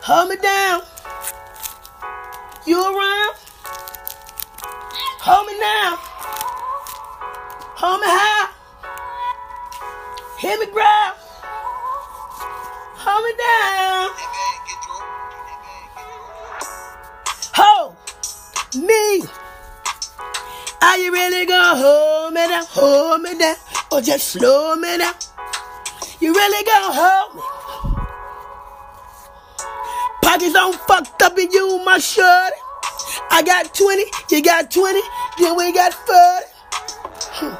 Hold me down. You around? Hold me now. Hold me high. Hit me ground. Hold me down. Hold me. Are you really gonna hold me down? Hold me down. Or just slow me down? You really gonna hold me? Pockets on fucked up and you my shirt. I got 20, you got 20, then we got 40.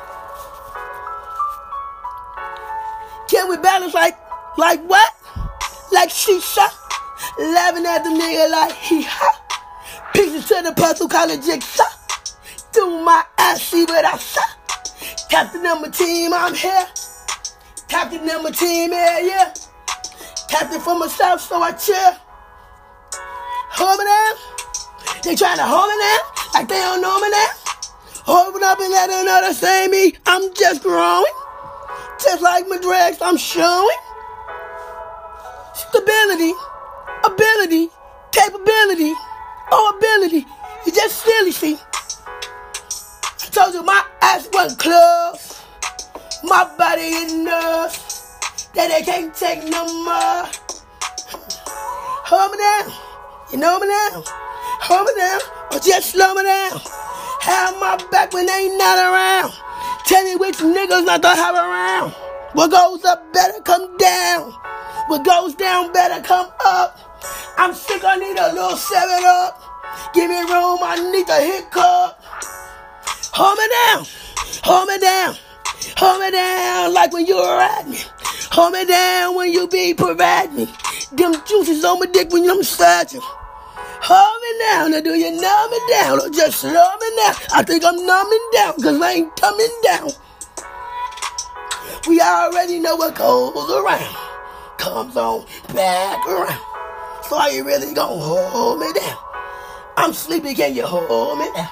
Can we balance like what? Like shisha? Laughing at the nigga like hee-ha. Pieces to the puzzle, call it jigsaw. Through my ass, see what I saw. Captain number team, I'm here. Captain number team, yeah. Captain from the south, so I chill. Hold me down. They trying to hold me down like they don't know me now. Hold it up and let them know that's ain't me. I'm just growing. Just like my dreads, I'm showing. Stability, ability, capability, ability. You just silly, see. I told you my ass wasn't close. My body is nerves that they can't take no more. Hold me down. You know me now? Hold me down or just slow me down. Have my back when they ain't not around. Tell me which niggas not to have around. What goes up better come down. What goes down better come up. I'm sick, I need a little 7-Up. Give me room, I need a hiccup. Hold me down. Hold me down. Hold me down like when you ride me. Hold me down when you be provide me. Them juices on my dick when I'm searching. Hold me down, or do you numb me down, or just slow me down? I think I'm numbing down, cause I ain't coming down. We already know what goes around, comes on back around. So are you really gonna hold me down? I'm sleepy, can you hold me down?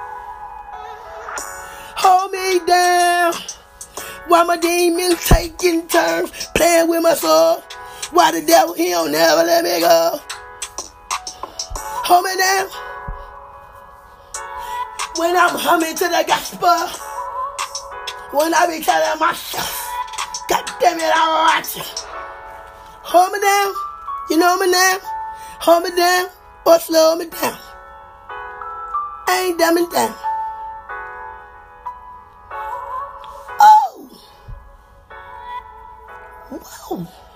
Hold me down, while my demons taking turns, playing with my soul. Why the devil, he don't never let me go. Hold me down when I'm humming to the gospel. When I be telling myself, God damn it, I'm righteous. Hold me down, you know me now. Hold me down or slow me down. I ain't dumbing down. Oh, whoa.